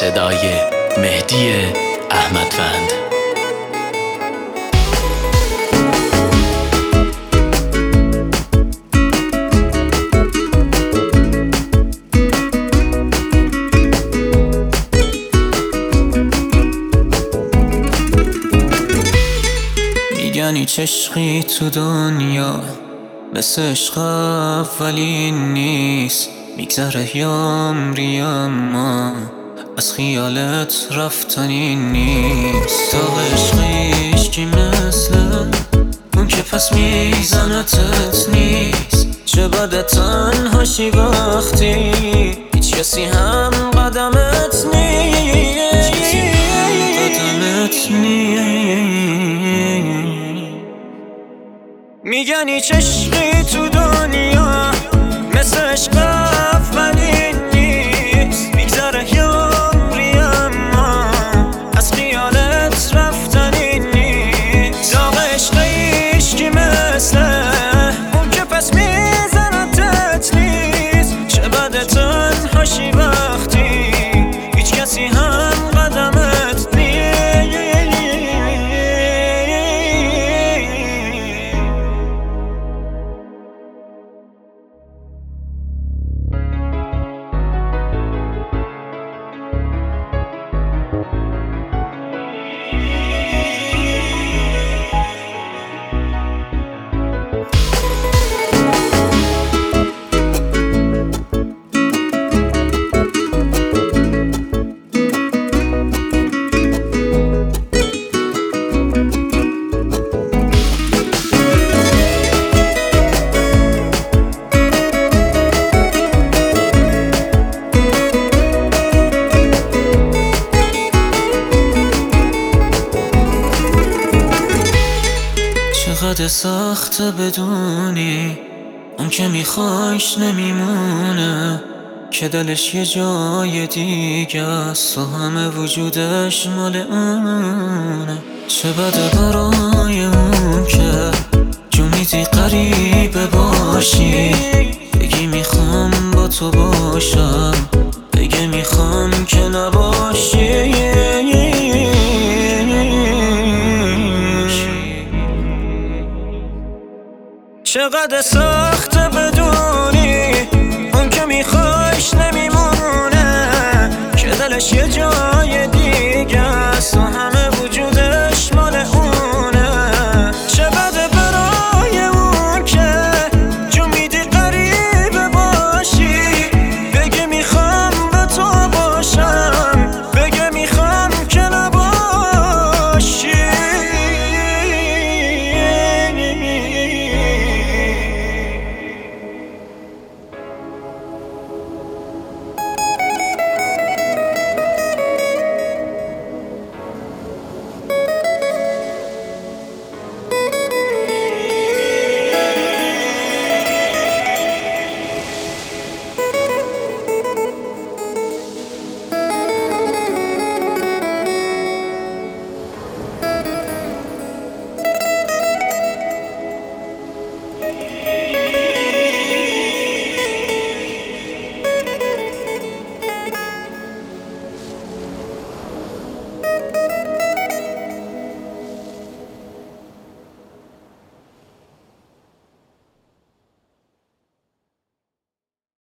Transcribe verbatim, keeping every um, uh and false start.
صدای مهدی احمدوند. میگن هیچ عشقی تو دنیا مثل عشق اولین نیست، میگذره یامری اما از خیالت رفتنی نیست. تا عشقیش کی مثل اون که پس میزنتت نیست. چه بده تنهاشی وقتی هیچ کسی هم قدمت نیست، قدمت نیست. میگن هیچ عشقی تو دنیا مثل عشق اولین نیست، میگذره یامری اما از خیالت رفتنی نیست. داغ عشقیش کی مثل اون که پس میزنتت نیست. چه بده تنهاشی وقتی هیچ کسی هم قدمت نیست. چقدر سخته بدونی اون که میخوایش نمیمونه، که دلش یه جای دیگه است و همه وجودش مال اونه. چه بده برای اون که جونیتی قریبه باشی، بگی میخوام با تو باشم، بگی میخوام که نباشی. چقدر سخته بدونی اون که میخوایش نمیمونه، که دلش یه جا